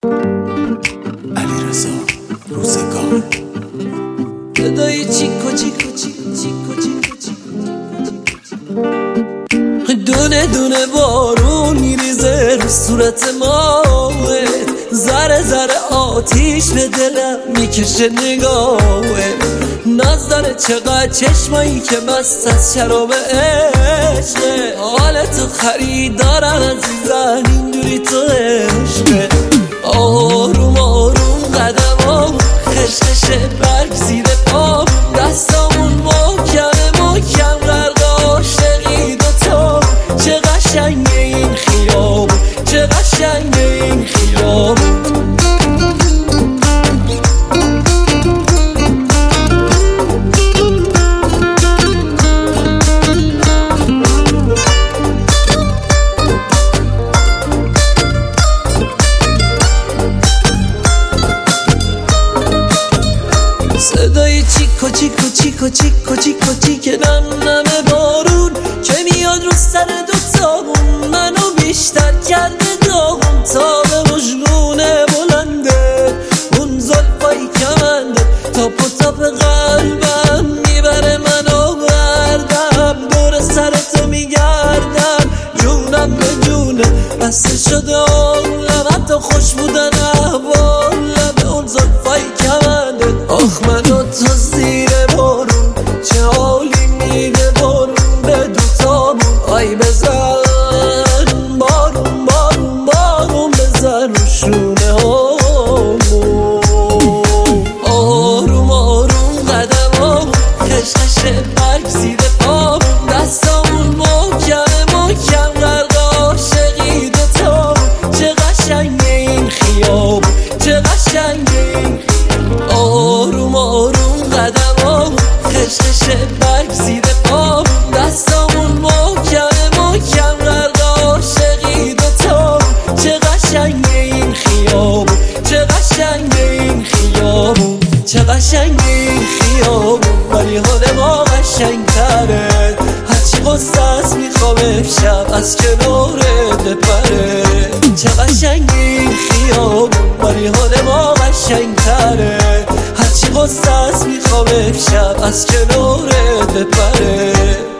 علیرضا روزگار صدای چیکو چیکو چیکو چیکو چیکو چیکو دونه دونه بارون میریزه رو صورت ما، ذره ذره آتیش به دلم میکشه نگاهه. ناز داره چقدر چشمایی که مست از شراب عشقه. حالتو خریدارم عزیزم اینجوری تو عشقه. آروم آروم قدمام خشخشه برگ زیر پام، دستامون محکمه محکم غرق عاشقی دوتا. چه قشنگه این خیابون، چه قشنگه این خیابون. صدای چیکو چیکو چیکو چیکو چیکو چیکه نم نم بارون که میاد رو سر دوتامون، منو بیشتر کرده داغون. تا به مجنونه بلنده اون زلفای کمنده، تاپ و تاپ قلبم میبره منو بردم. دور سرتو میگردم جونم به جونه، بسته شده عالم حتی خوش بودن احوالم. اون زلفای کمنده آخ منو تو زیر بارون، چه حالی میده بارون به دوتامون. آی بزن بارون بارون بارون بزن رو شونه هامون. آروم آروم قدمامون خشخشه برگ زیر پامون، دستامون محکمه محکم غرق عاشقی دوتامون. چه قشنگه این خیابون، چه قشنگه این. آروم آروم قدمامون خشخشه برگ زیر پامون، دستامون محکمه محکم غرق عاشقی دوتامون. چه قشنگه این خیابون، چه قشنگه این خیابون، چه قشنگه این خیابون. ولی حال ما قشنگتره، هرچی غصه است میخوام امشب از کنارت بپره. چه قشنگه این خیابون، ولی حال ما قشنگتره، هرچی غصه است میخوام امشب از کنارت بپره.